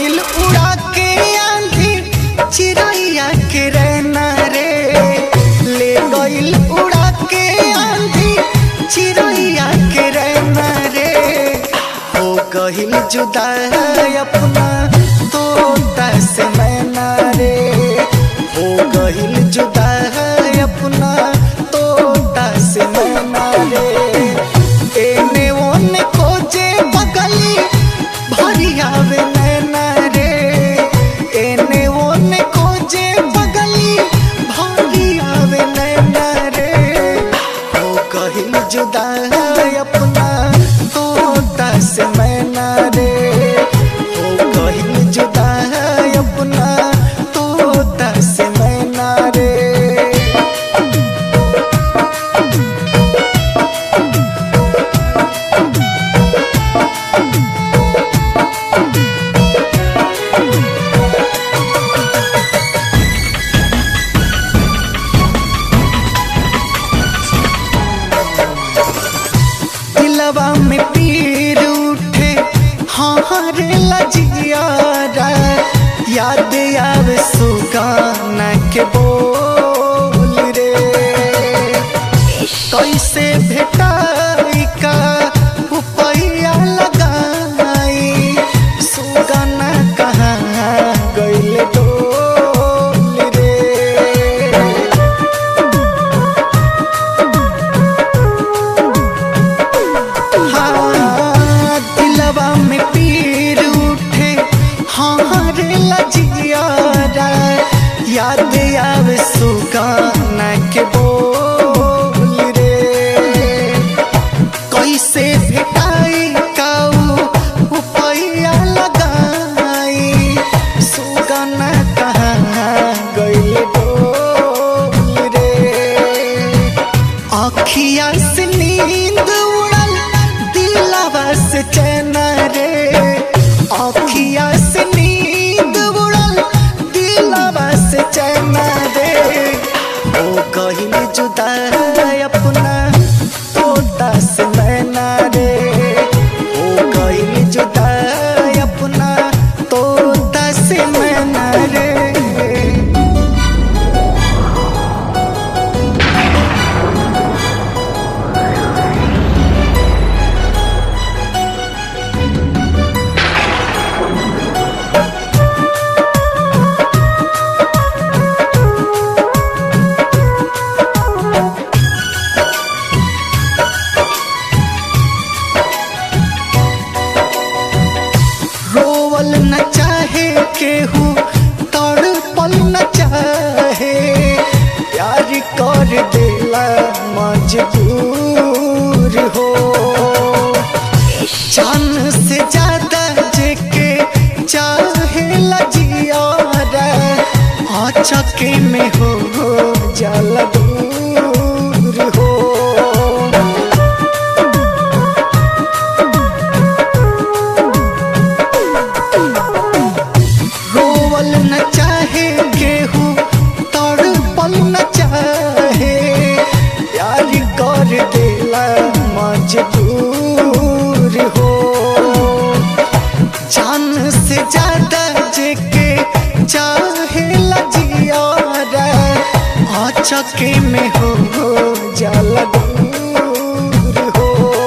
गइल उड़ा के आंधी चिड़ैया के रहना रे, ले गइल उड़ा के आंधी चिड़ैया के रहना रे। हो गइल जुदा अपना तोता से मैना रे, हो गइल जुदा अपना तोता से मैना रे। एने ओने खोजे बगली भरी आवे नैना रे, एने ओने खोजे बगली भरी आवे नैना रे। हो गइल जुदा अपना तोता से मैना रे, हो गइल जुदा अपना तोता से मैना रे। दिलवा में पीर उठे हाँ रे लजियारा, याद आवे सुगाना के बोल रे। कैसे भेटाई का रुपया लगाई, सुगाना कहाँ गइल डोल रे। दिलवा में पीर उठे हाँ रे लजियारा, याद आवे सुगाना के बोल रे। कैसे भेटाई काऊ रुपया लगाई, सुगाना कहाँ गइल डोल रे। आँखिया से नींद उड़ल दिलवा से चैन रे, आँखिया से नींद उड़ल दिलवा से चैन रे। हो गइल जुदा अपना तोता से मैना रे, हो गइल जुदा अपना तोता से मैना रे। रोवल न चाहे केहू तड़पल न चाहे, प्यार कर देला मजबूर हो। जान से ज्यादा जेके चाहे लजियारा, आँचके में हो जाला दूर हो। रोवल न चाहे केहू तड़पल न चाहे, प्यार कर देला मजबूर हो। जान से ज्यादा जेके चाहे लजियारा, आँचके में हो जाला दूर हो।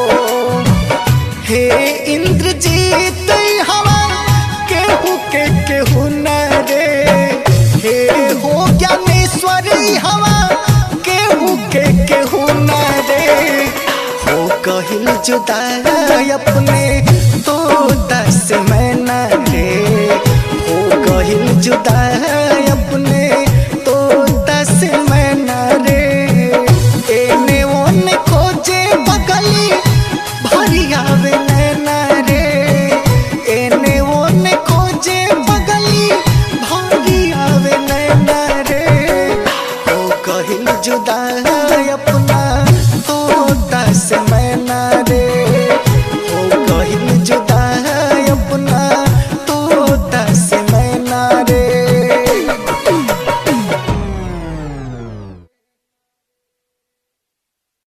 हे इंद्रजीत हवा केहू के केहू न रे, हे हो ज्ञानेश्वरी हवा केहू के केहू न रे। हो गइल जुदा अपने तोता से मैना रे, हो गइल जुदा अपने तोता से मैना रे। एने ओने खोजे बगली भरी आवे नैना रे, एने ओने खोजे बगली भरी आवे नैना रे। हो गइल जुदा अपना तोता से मैना रे,